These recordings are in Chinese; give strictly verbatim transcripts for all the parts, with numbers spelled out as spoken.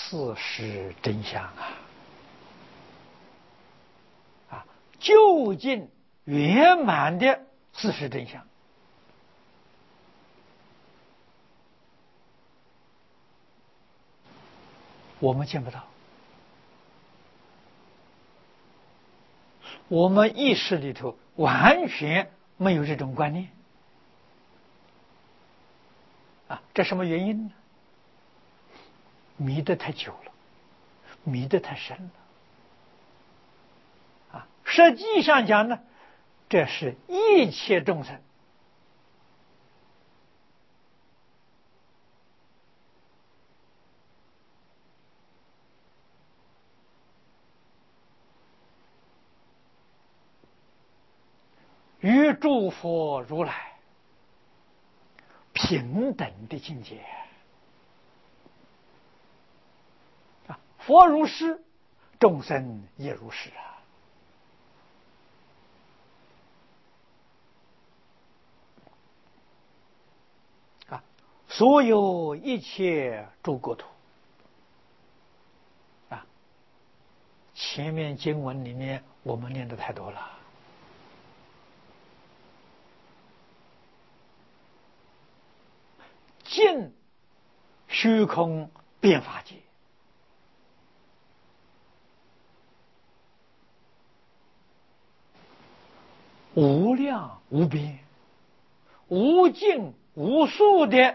事实真相啊！啊，究竟圆满的事实真相，我们见不到。我们意识里头完全没有这种观念啊，这什么原因呢？迷得太久了，迷得太深了啊！实际上讲呢，这是一切众生与诸佛如来平等的境界啊！佛如是，众生也如是啊！啊，所有一切诸国土啊，前面经文里面我们念的太多了。尽虚空变法界，无量无边、无尽无数的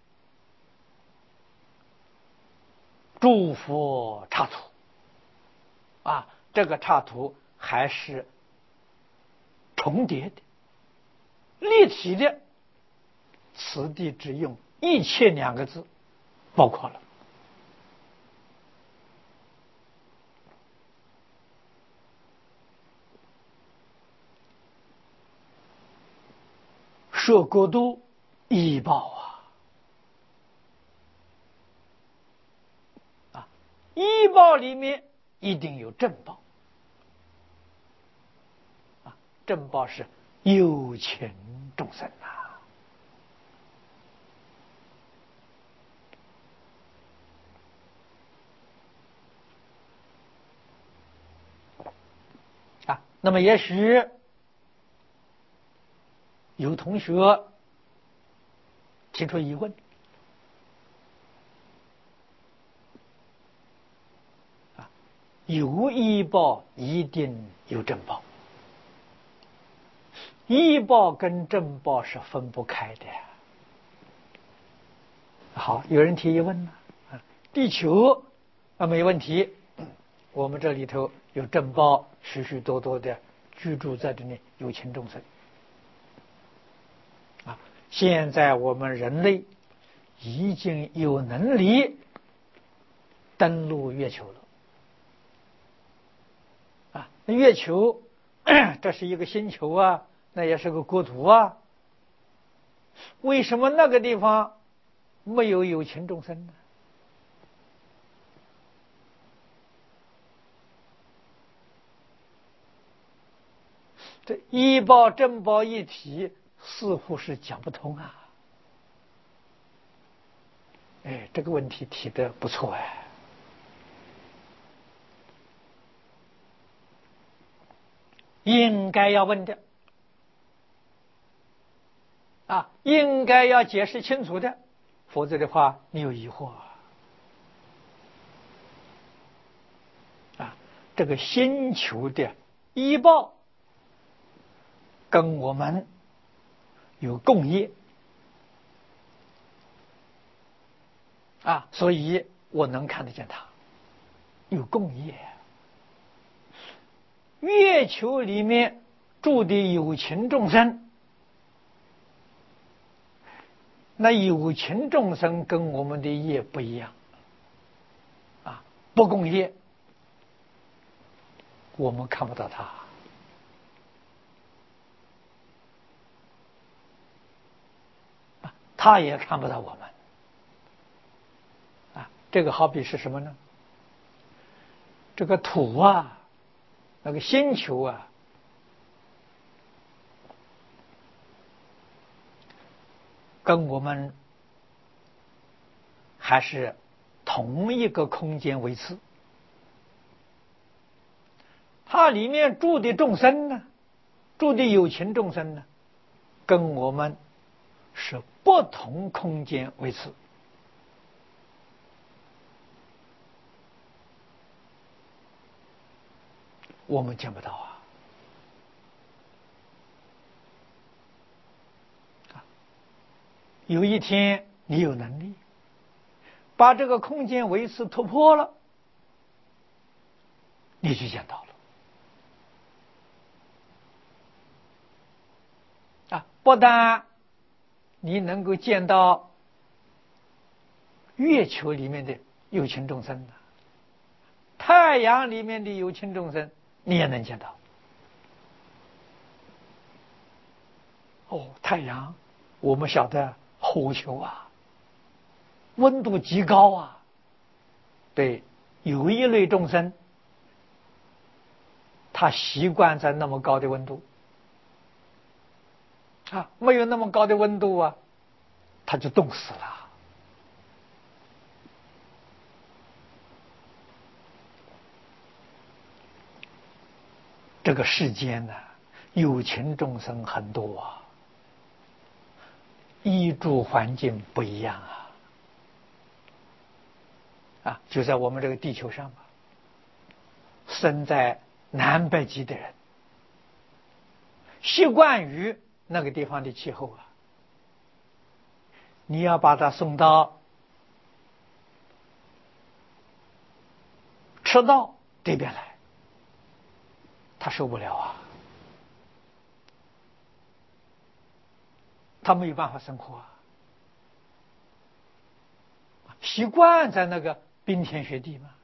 诸佛刹土啊，这个刹土还是重叠的、立体的，此地只用一切两个字包括了。摄国都依报啊，啊，依报里面一定有正报啊，正报是有情众生啊。啊，那么也许有同学提出疑问啊，有依报一定有正报，依报跟正报是分不开的。好，有人提疑问了啊，地球啊没问题，我们这里头有正报，许许多多的居住在这里有情众生啊。现在我们人类已经有能力登陆月球了啊。那月球这是一个星球啊，那也是个国土啊，为什么那个地方没有有情众生呢？这依报正报一体似乎是讲不通啊。哎，这个问题提得不错哎。应该要问的啊，应该要解释清楚的，否则的话你有疑惑啊。这个星球的依报跟我们有共业啊，所以我能看得见它有共业。月球里面住的有情众生，那有情众生跟我们的业不一样啊，不共业，我们看不到它啊，他也看不到我们啊。这个好比是什么呢？这个土啊，那个星球啊，跟我们还是同一个空间维持，它里面住的众生呢，住的有情众生呢，跟我们是不同空间维持。我们见不到啊！有一天你有能力把这个空间维持突破了，你就见到了啊！不但你能够见到月球里面的有情众生，太阳里面的有情众生你也能见到。哦，太阳我们晓得火球啊，温度极高啊。对，有一类众生他习惯在那么高的温度啊，没有那么高的温度啊，他就冻死了。这个世间呢，有情众生很多啊，居住环境不一样啊，啊，就在我们这个地球上吧，生在南北极的人，习惯于那个地方的气候啊，你要把他送到赤道这边来，他受不了啊，他没有办法生活啊，习惯在那个冰天雪地嘛。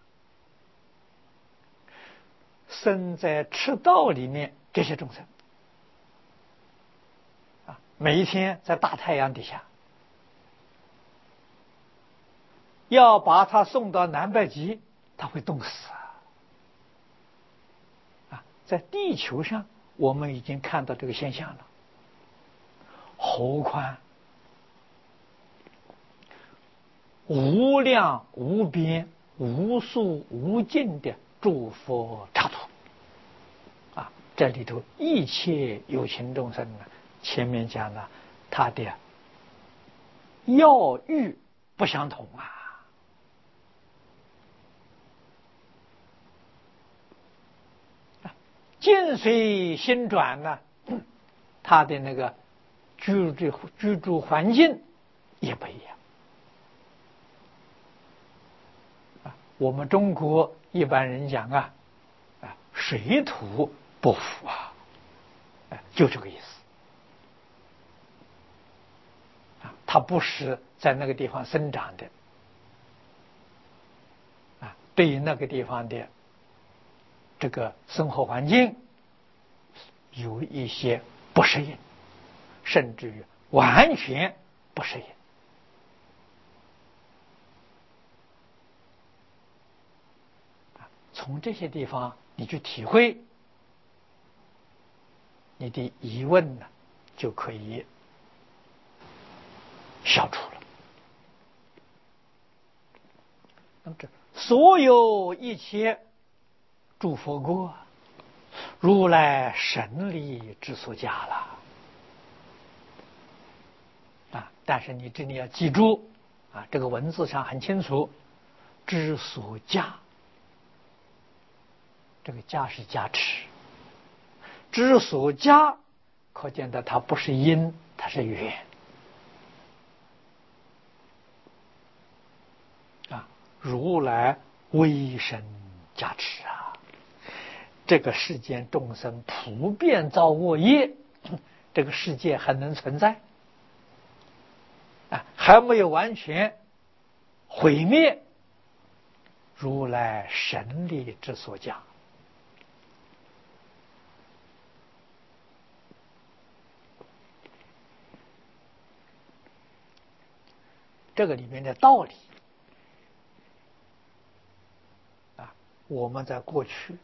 生在赤道里面这些众生啊，每一天在大太阳底下，要把他送到南北极，他会冻死啊！在地球上我们已经看到这个现象了，何况无量无边无数无尽的诸佛刹土啊，这里头一切有情众生呢，前面讲了他的要欲不相同啊。境随心转呢，他的那个居住居住环境也不一样啊。我们中国一般人讲啊，啊水土不服啊，哎，就这个意思啊。它不是在那个地方生长的啊，对于那个地方的这个生活环境有一些不适应，甚至于完全不适应。从这些地方你去体会，你的疑问呢就可以消除了。那么这所有一切诸佛国，如来神力之所加了啊！但是你这里要记住啊，这个文字上很清楚，之所加，这个加是加持，之所加，可见的它不是因，它是缘啊！如来威神加持啊！这个世间众生普遍造恶业，这个世界还能存在啊，还没有完全毁灭，如来神力之所加。这个里面的道理啊，我们在过去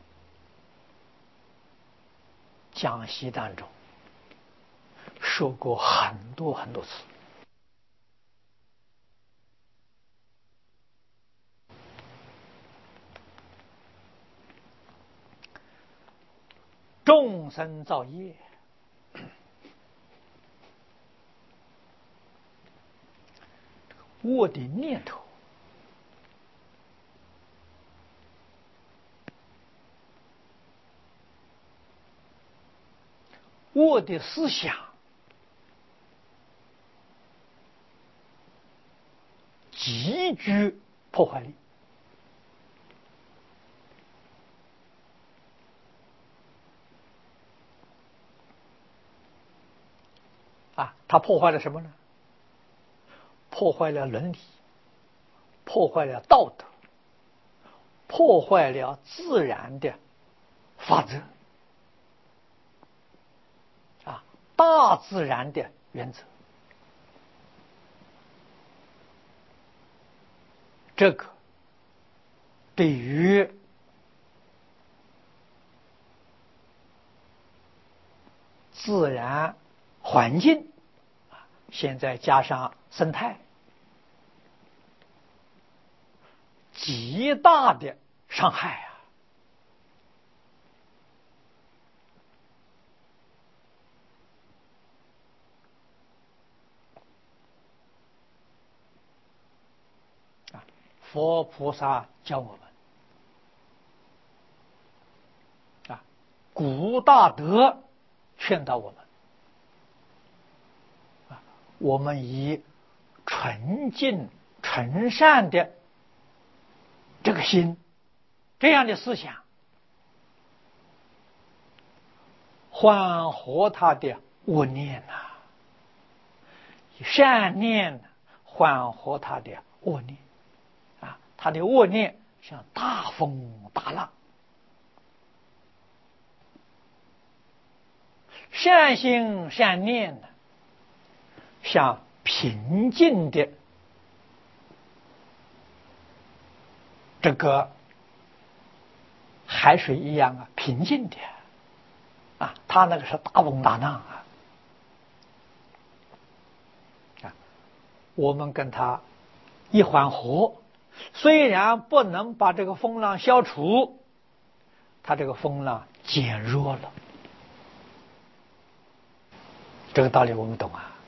讲习当中说过很多很多次众生造业，我的念头，我的思想，极具破坏力。啊，它破坏了什么呢？破坏了伦理，破坏了道德，破坏了自然的法则，啊，大自然的原则。这个对于自然环境，现在加上生态，极大的伤害啊！佛菩萨教我们啊，古大德劝导我们啊，我们以纯净纯善的这个心，这样的思想，缓和他的恶念呐、啊，善念缓和他的恶念啊，他的恶念像大风大浪，善心善念呢，像平静的这个海水一样啊，平静的啊，他那个是大风大浪啊，啊，我们跟他一缓和，虽然不能把这个风浪消除，他这个风浪减弱了，这个道理我们懂啊。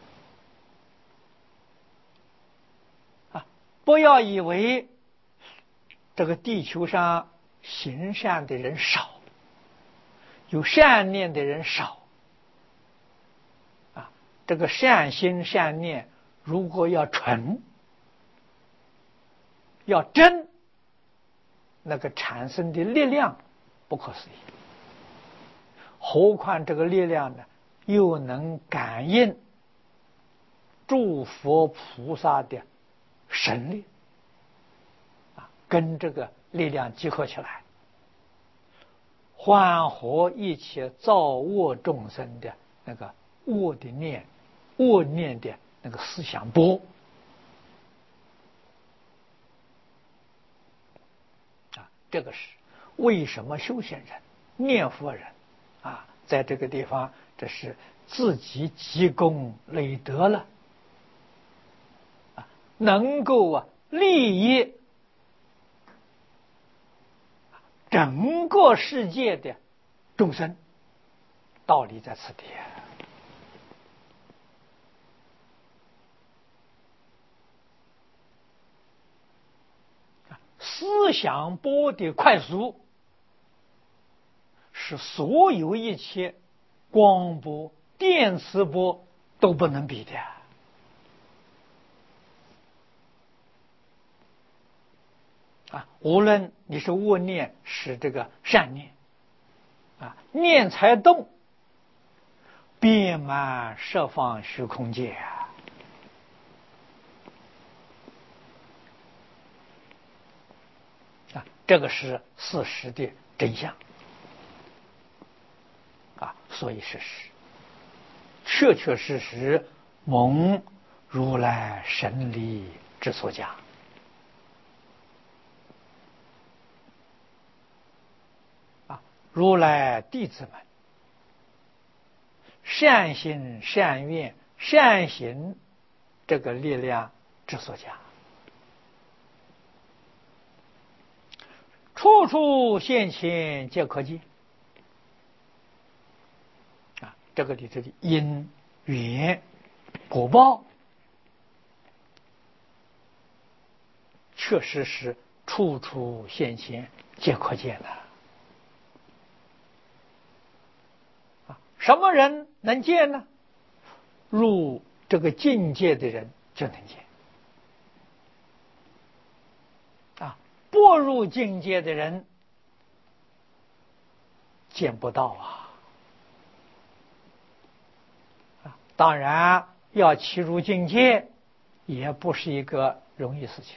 啊，不要以为这个地球上行善的人少，有善念的人少啊，这个善心善念如果要纯要真，那个产生的力量不可思议，何况这个力量呢，又能感应诸佛菩萨的神力啊，跟这个力量集合起来，缓和一切造恶众生的那个恶的念、恶念的那个思想波啊，这个是为什么修行人、念佛人啊，在这个地方，这是自己积功累德了啊，能够啊利益整个世界的众生，道理在此地。思想波的快速是所有一切光波、电磁波都不能比的啊！无论你是恶念是这个善念啊，念才动，遍满十方虚空界啊！啊，这个是事实的真相啊！所以是实，确确实实蒙如来神力之所加。如来弟子们善心善愿善行这个力量之所加，处处现前皆可见这个里头的因缘果报，确实是处处现前，皆可见的。啊，什么人能见呢？入这个境界的人就能见。啊，不入境界的人见不到啊。啊，当然要契入境界，也不是一个容易事情。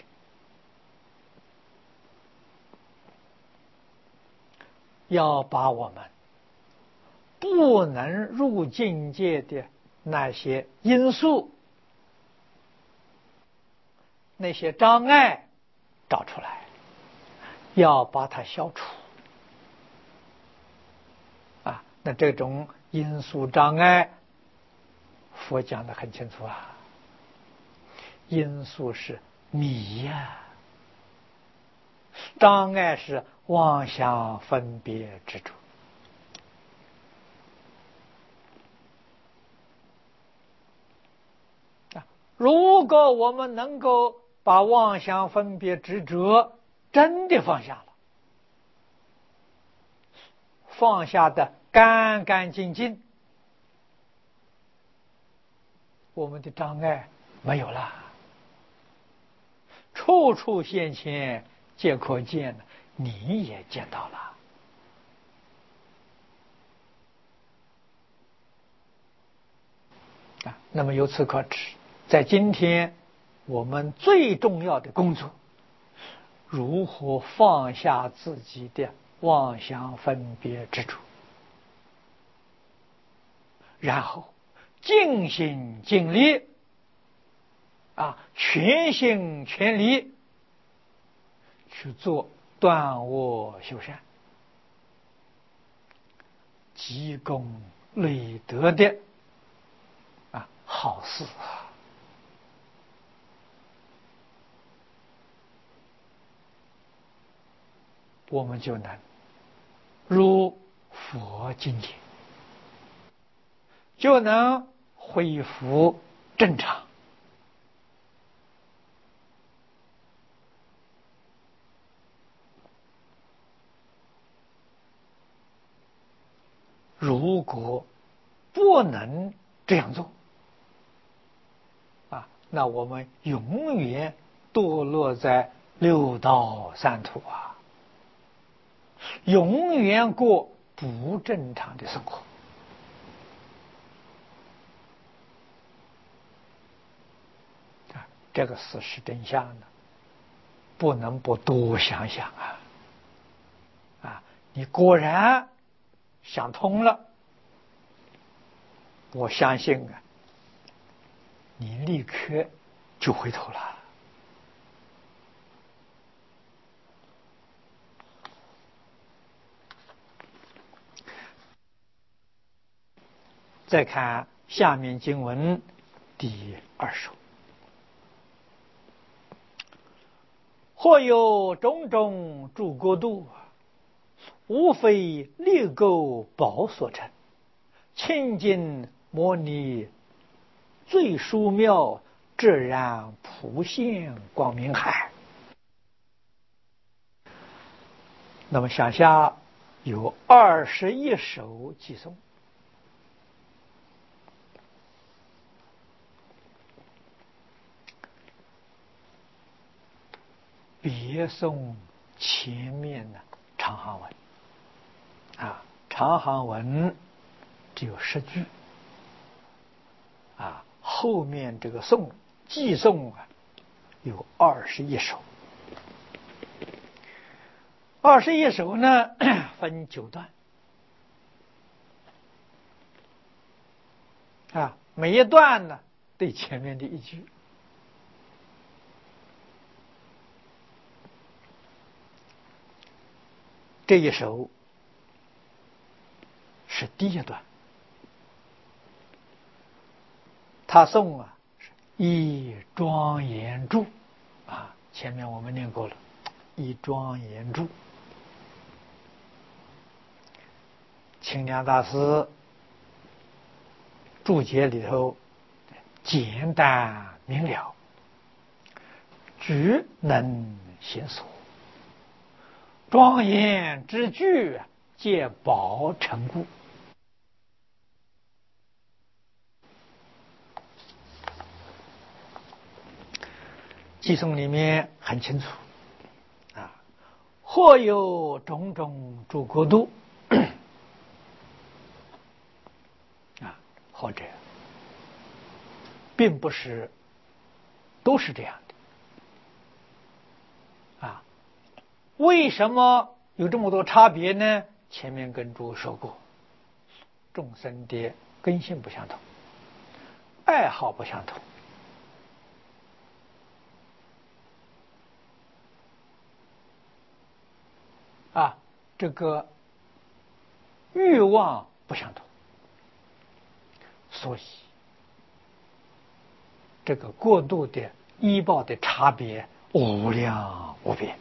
要把我们不能入境界的那些因素、那些障碍找出来，要把它消除。啊，那这种因素障碍，佛讲得很清楚啊。因素是迷呀、啊，障碍是妄想分别执着。如果我们能够把妄想分别执着真的放下了，放下的干干净净，我们的障碍没有了，处处现前，皆可见，你也见到了。啊，那么由此可知，在今天我们最重要的工作，如何放下自己的妄想分别执着，然后尽心尽力啊，全心全力去做断恶修善、积功累德的啊好事啊。我们就能入佛境界，就能恢复正常。如果不能这样做啊，那我们永远堕落在六道三途啊，永远过不正常的生活。啊，这个事实真相呢，不能不多想想啊！啊，你果然想通了，我相信啊，你立刻就回头了。再看下面经文第二首，或有种种诸国度，无非力垢宝所成，清净摩尼最殊妙，自然普现光明海。那么下下有二十一首偈颂，别颂前面的长行文啊，长行文只有十句啊，后面这个颂偈颂啊有二十一首。二十一首呢分九段啊，每一段呢对前面的一句。这一首是第一段，他颂啊是以庄严住啊，前面我们念过了，以庄严住。清凉大师注解里头简单明了，举能行所，庄严之具，皆宝成故。偈颂里面很清楚啊，或有种种诸国度啊，或者并不是都是这样的啊。为什么有这么多差别呢？前面跟诸位说过，众生的根性不相同，爱好不相同。啊，这个欲望不相同，所以这个过度的依报的差别无量无边。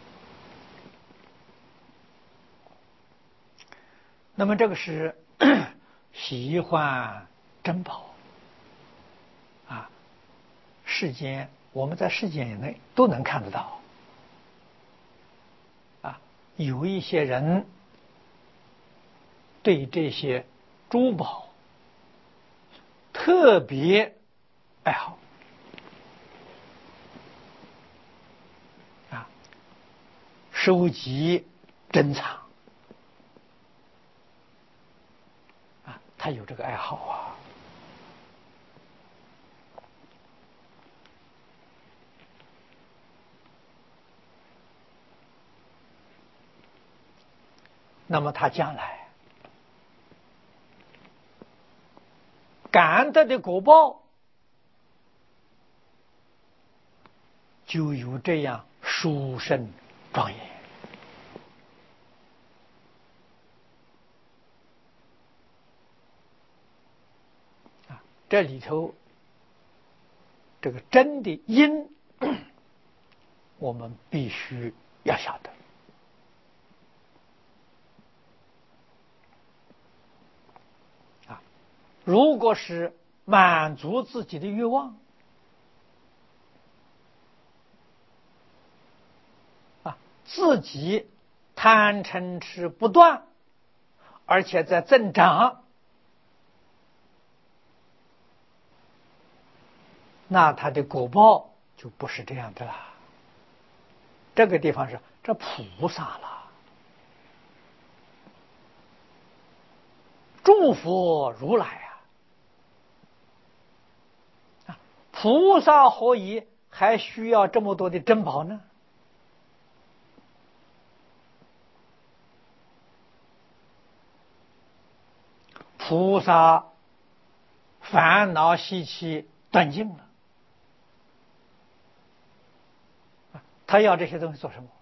那么这个是喜欢珍宝啊，世间我们在世间内都能看得到啊，有一些人对这些珠宝特别爱好啊，收集珍藏啊，他有这个爱好啊。那么他将来感得的果报就有这样殊胜庄严啊！这里头这个真的因，我们必须要晓得啊！如果是满足自己的欲望啊，自己贪嗔痴不断，而且在增长，那他的果报就不是这样的啦。这个地方是这菩萨了，诸佛如来啊，菩萨何以还需要这么多的珍宝呢？菩萨烦恼习气断尽了，他要这些东西做什么？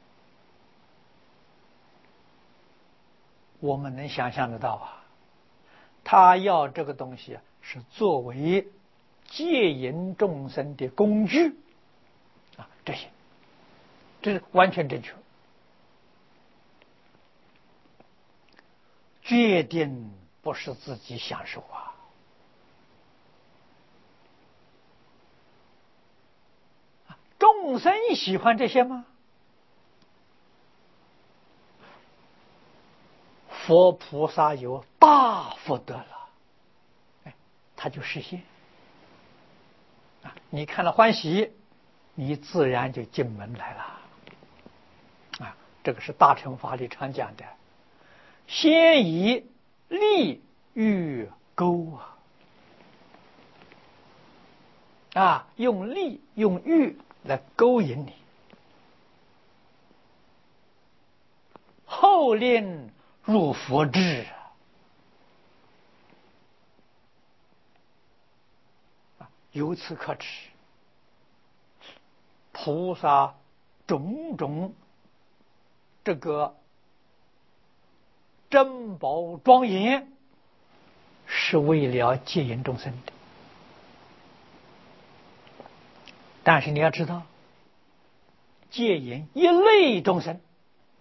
我们能想象得到啊，他要这个东西是作为戒引众生的工具啊，这些这是完全正确，决定不是自己享受啊。众生喜欢这些吗？佛菩萨有大福德了，哎，他就实现啊！你看了欢喜，你自然就进门来了啊！这个是大乘法理常讲的，先以利欲钩啊，啊，用利用欲来勾引你，后令入佛智啊！由此可知，菩萨种种这个珍宝庄严，是为了戒引众生的。但是你要知道，戒引一类众生，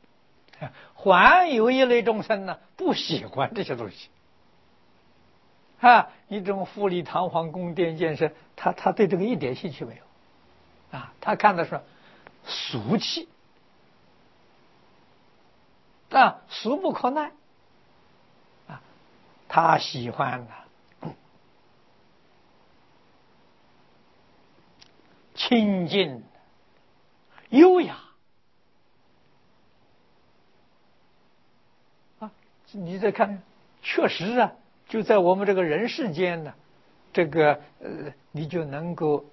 还有一类众生呢，不喜欢这些东西啊，你这种富丽堂皇宫殿建设，他他对这个一点兴趣没有，啊，他看的是俗气，啊，俗不可耐，啊，他喜欢呢清净优雅。啊，你再看，确实啊，就在我们这个人世间呢，这个呃，你就能够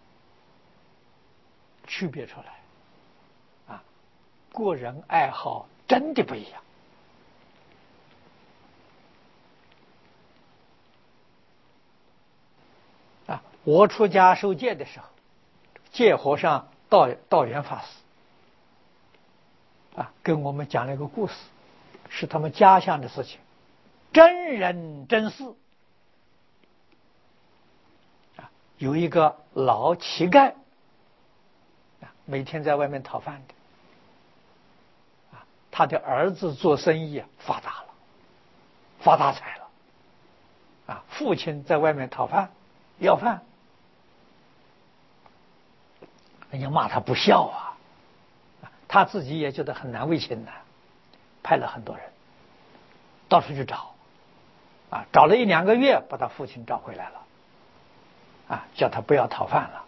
区别出来，啊，个人爱好真的不一样。啊，我出家受戒的时候，戒和尚道道元法师啊，跟我们讲了一个故事，是他们家乡的事情，真人真事。啊，有一个老乞丐，啊，每天在外面讨饭的，啊，他的儿子做生意啊发达了，发大财了，啊，父亲在外面讨饭要饭，人家骂他不孝啊。他自己也觉得很难为情的，派了很多人到处去找，啊，找了一两个月，把他父亲找回来了，啊，叫他不要讨饭了，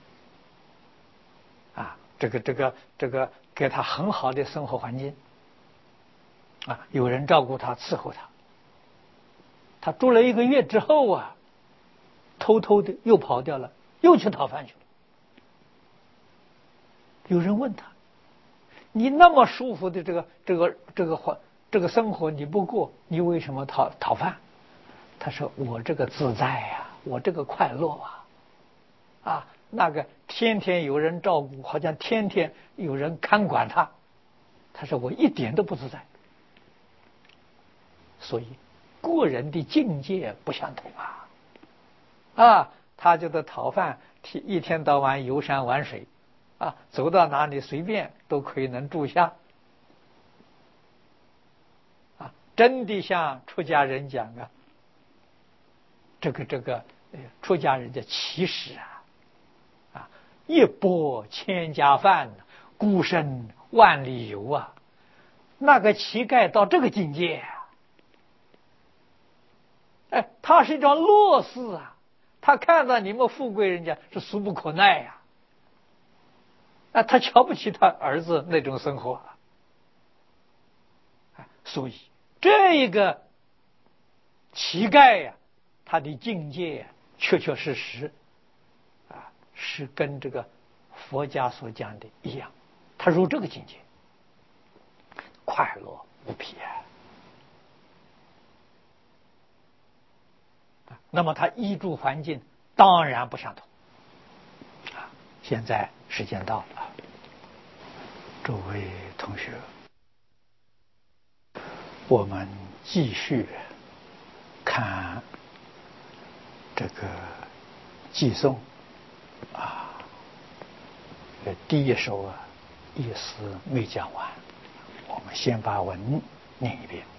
啊，这个这个这个给他很好的生活环境，啊，有人照顾他伺候他。他住了一个月之后啊，偷偷的又跑掉了，又去讨饭去了。有人问他，你那么舒服的这个这个这个活这个生活你不过，你为什么讨讨饭？他说我这个自在呀、啊，我这个快乐啊，啊，那个天天有人照顾，好像天天有人看管他，他说我一点都不自在。所以个人的境界不相同啊，啊，他觉得讨饭一天到晚游山玩水，啊，走到哪里随便都可以能住下。啊，真的像出家人讲啊，这个这个出家人的其实啊，啊，一钵千家饭，孤身万里游啊。那个乞丐到这个境界啊，哎，他是一桩乐事啊。他看到你们富贵人家是俗不可耐呀、啊，啊，他瞧不起他儿子那种生活啊。啊，所以这个乞丐呀、啊，他的境界、啊、确确实实啊，是跟这个佛家所讲的一样，他入这个境界，快乐无比啊。那么他居住环境当然不相同啊。现在时间到了，诸位同学，我们继续看这个寄颂啊，第一首啊意思没讲完，我们先把文念一遍。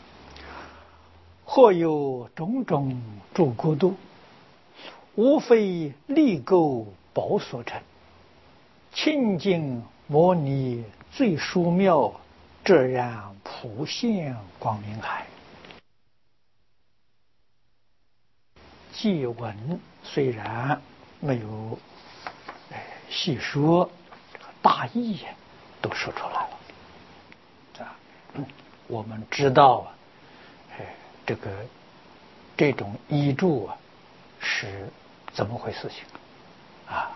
或有种种诸国度，无非力垢宝所成，清净摩尼最殊妙，遮然普现光明海。祭文虽然没有细说，这个大意都说出来了啊。我们知道啊，这个这种依著啊是怎么回事情啊？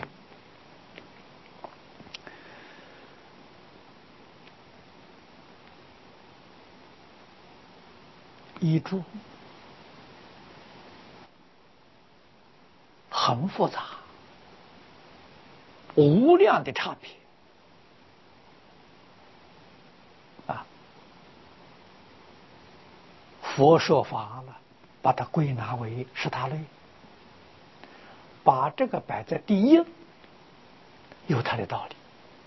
依著很复杂，无量的差别啊。佛说法了，把它归纳为十大类，把这个摆在第一，有它的道理。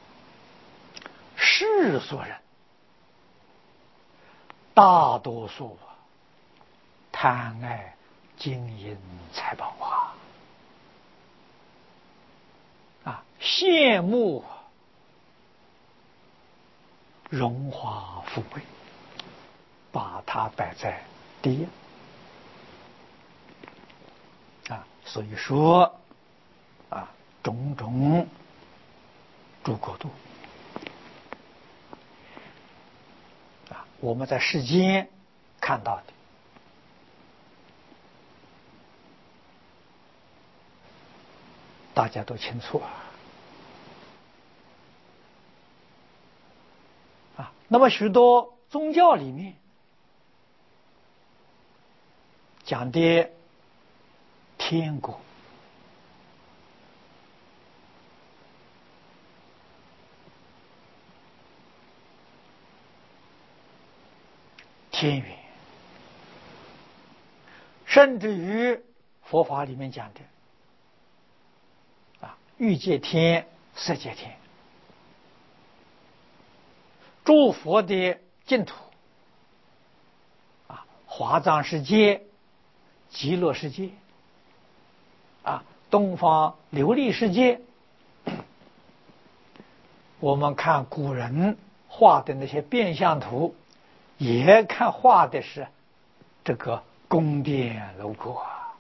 世俗人大多数啊，贪爱金银财宝啊！啊，羡慕荣华富贵，把它摆在第一啊。所以说啊，种种诸国度啊，我们在世间看到的，大家都清楚啊。啊，那么许多宗教里面讲的天国，天园，甚至于佛法里面讲的啊，欲界天、色界天，诸佛的净土啊，华藏世界、极乐世界啊，东方琉璃世界。我们看古人画的那些变相图，也看画的是这个宫殿楼阁啊，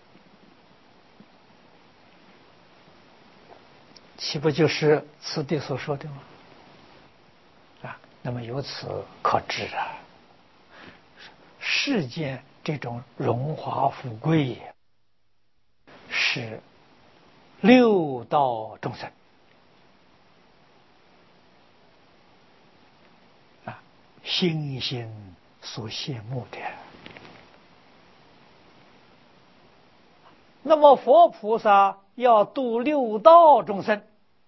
岂不就是此地所说的吗？啊，那么由此可知啊，世间这种荣华富贵是六道众生啊心心所羡慕的。那么佛菩萨要度六道众生，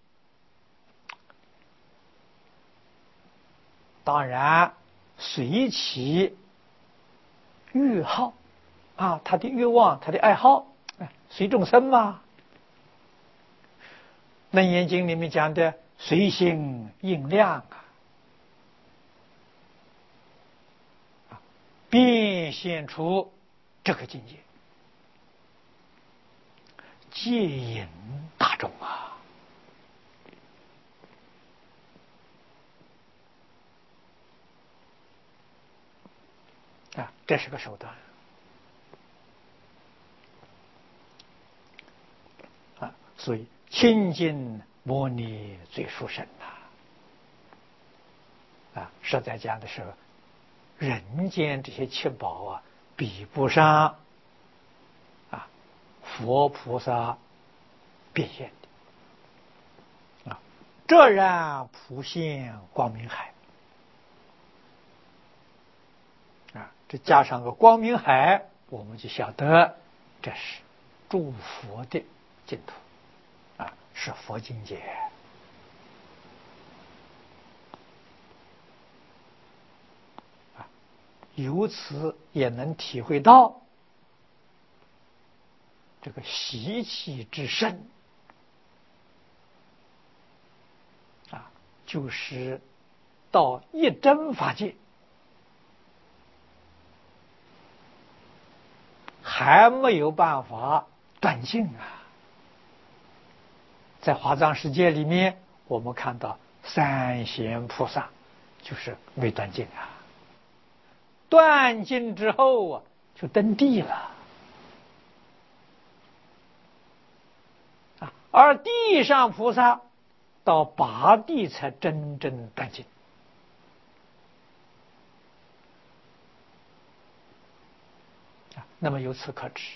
当然随其欲好啊，他的欲望，他的爱好，随众生嘛。楞严经里面讲的随心应量啊，变现出这个境界，戒引大众啊。啊，这是个手段啊，所以清净摩尼最殊胜呐！啊，实在讲的是，人间这些七宝啊，比不上啊佛菩萨变现的啊，这然普现光明海啊，这加上个光明海，我们就晓得这是诸佛的净土啊，是佛境界。由此也能体会到这个习气之深啊，就是到一真法界还没有办法断尽啊。在华藏世界里面，我们看到三贤菩萨就是没断尽啊，断尽之后啊，就登地了啊，而地上菩萨到八地才真正断尽啊。那么由此可知，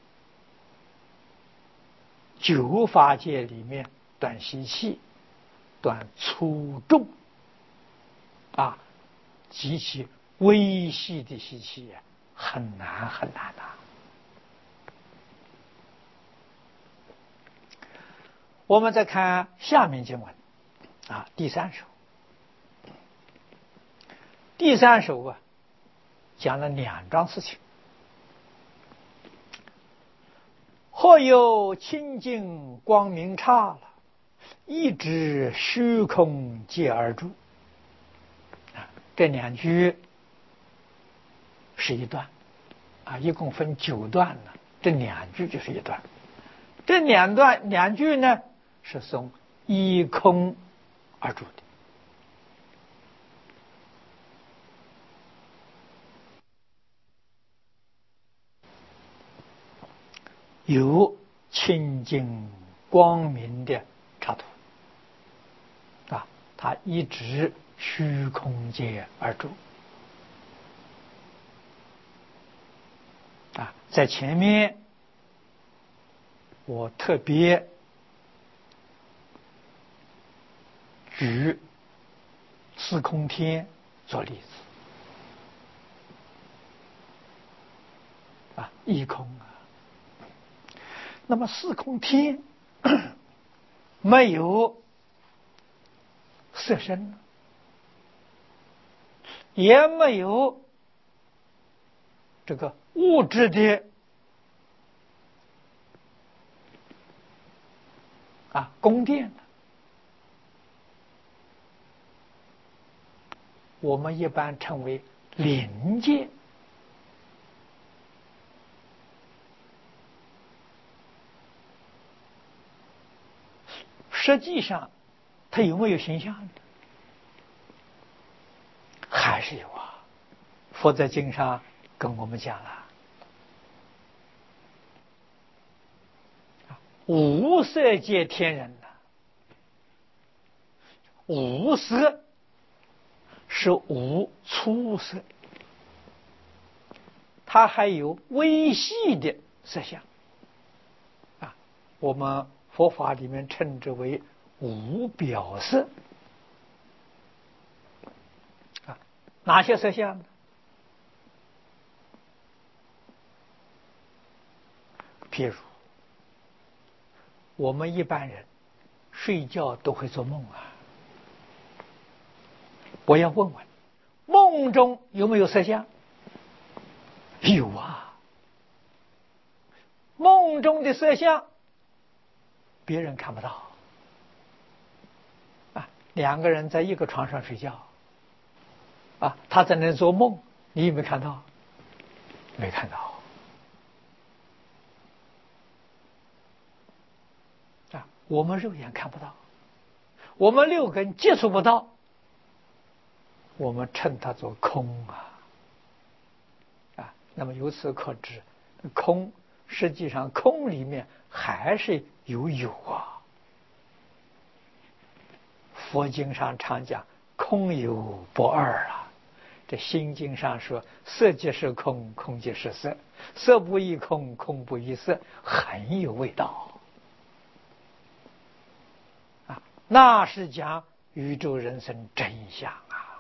九法界里面断习气、断粗重啊，极其微细的习气呀，很难很难的、啊。我们再看下面经文啊，第三首，第三首啊，讲了两桩事情。或有清净光明刹了，一指虚空界而住。啊，这两句是一段，啊，一共分九段呢。 这两句就是一段。这两段两句呢，是从依空而著的。有清净光明的插图啊，它一直虚空界而住啊。在前面我特别举四空天做例子啊，一空啊。那么四空天没有色身，也没有这个物质的啊宫殿，我们一般称为灵界。实际上它有没有形象？还是有啊。佛在经上跟我们讲了，无色界天人呐，无色是无粗色，它还有微细的色相啊。我们佛法里面称之为无表色啊。哪些色相呢？譬如我们一般人睡觉都会做梦啊。我要问问，梦中有没有色相？有啊。梦中的色相别人看不到啊。两个人在一个床上睡觉啊，他在那做梦，你有没有看到？没看到啊。我们肉眼看不到，我们六根接触不到，我们称它做空啊。啊，那么由此可知，空实际上空里面还是有有啊。佛经上常讲空有不二啊。这心经上说色即是空，空即是色，色不异空，空不异色，很有味道啊。那是讲宇宙人生真相啊。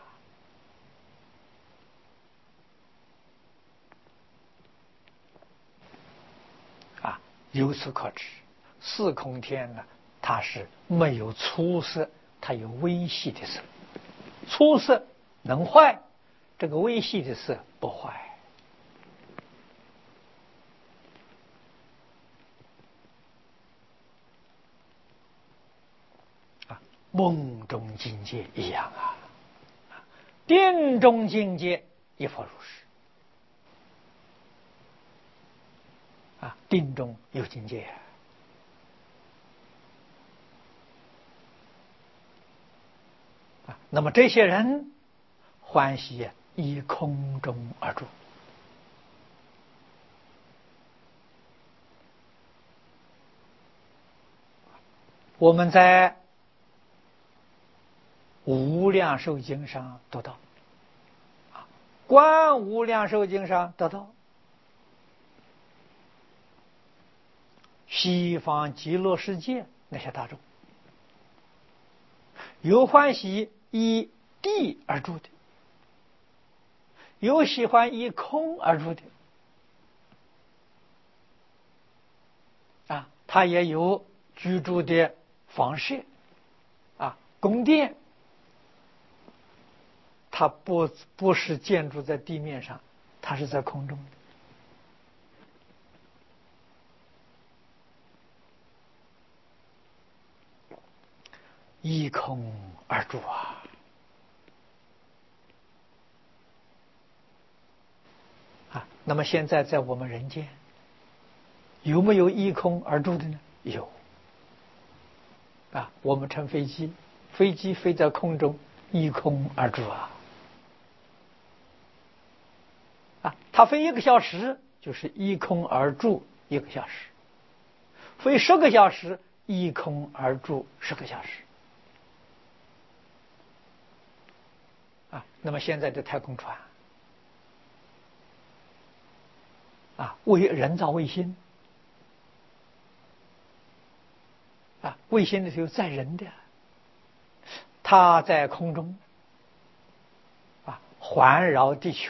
啊，由此可知，四空天呢，它是没有粗色，它有微细的色。粗色能坏，这个微细的色不坏啊。梦中境界一样啊，定中境界亦复如是啊。定中有境界啊。那么这些人欢喜以空中而住。我们在无量寿经上读到，观无量寿经上得到，西方极乐世界那些大众有欢喜依地而住的，有喜欢依空而住的啊。他也有居住的房舍啊，宫殿，它不不是建筑在地面上，它是在空中的。依空而住啊。啊，那么现在在我们人间， 有没有依空而住的呢？有。啊，我们乘飞机，飞机飞在空中，依空而住啊。啊，它飞一个小时，就是依空而住一个小时；飞十个小时，依空而住十个小时。啊，那么现在的太空船，啊，卫人造卫星，啊，卫星里头有载人的，它在空中，啊，环绕地球，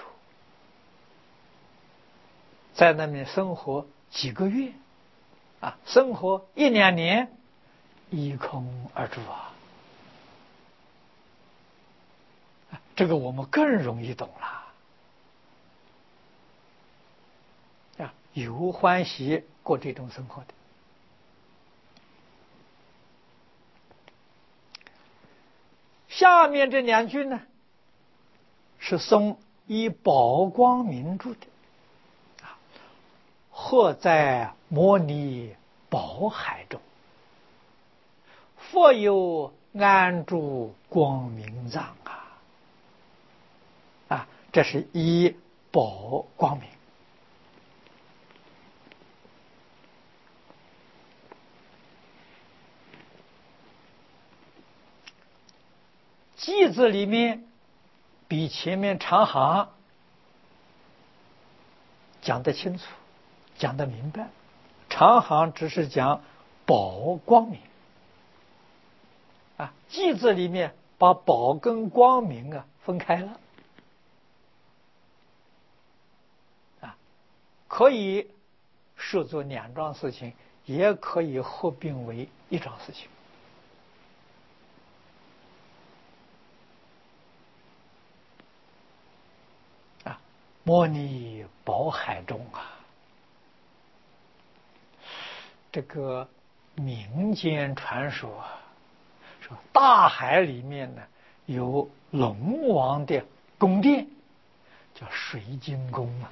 在那边生活几个月，啊，生活一两年，依空而住啊。这个我们更容易懂了。啊，有欢喜过这种生活的。下面这两句呢，是宋以宝光明著的。啊，或在摩尼宝海中，佛有安住光明藏啊。啊，这是以宝光明。偈字里面比前面长行讲得清楚，讲得明白。长行只是讲宝光明，啊，偈字里面把宝跟光明啊分开了，啊，可以视作两桩事情，也可以合并为一桩事情。啊，摩尼宝海中啊，这个民间传说说大海里面呢有龙王的宫殿，叫水晶宫啊。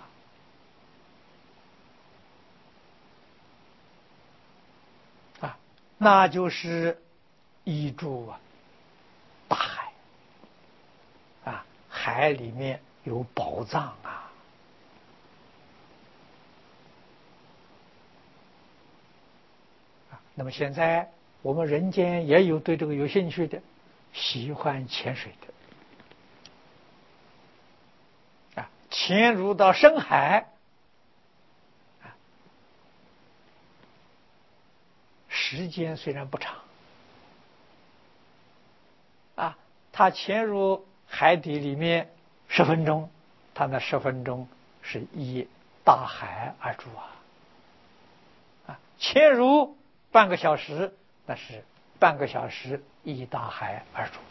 啊，那就是依住啊大海，啊，海里面有宝藏啊。那么现在我们人间也有对这个有兴趣的，喜欢潜水的，啊，潜入到深海，啊，时间虽然不长，啊，他潜入海底里面十分钟，他那十分钟是依大海而住啊，啊，潜入半个小时，那是半个小时依大海而住。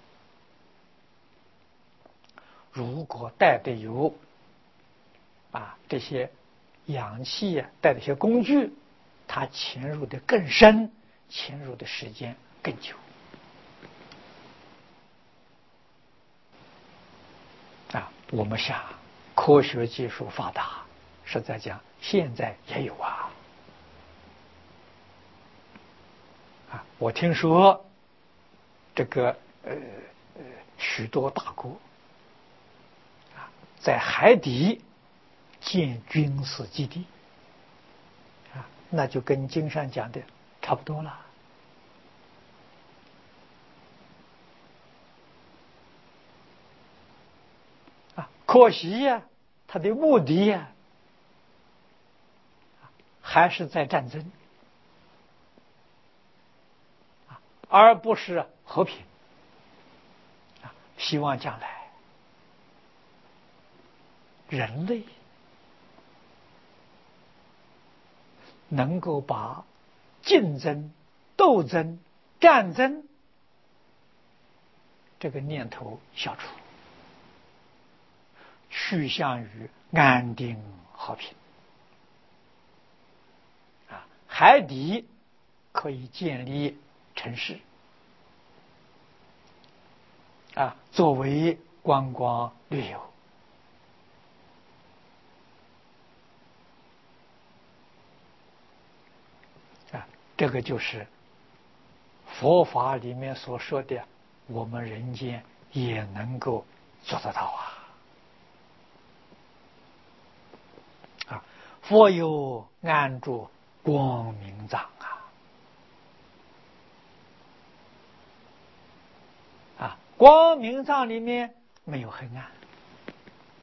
如果带的有啊这些氧气啊，带的一些工具，它潜入的更深，潜入的时间更久。啊，我们想科学技术发达，实在讲现在也有啊。啊，我听说这个呃呃许多大国啊，在海底建军事基地，啊，那就跟经上讲的差不多了。啊，可惜呀、啊，他的目的呀、啊，还是在战争，啊，而不是和平。啊，希望将来人类能够把竞争、斗争、战争这个念头消除，趋向于安定和平。啊，海底可以建立城市，啊，作为观光旅游。 这个就是佛法里面所说的，我们人间也能够做得到啊！啊，佛有安住光明藏啊！啊，光明藏里面没有黑暗。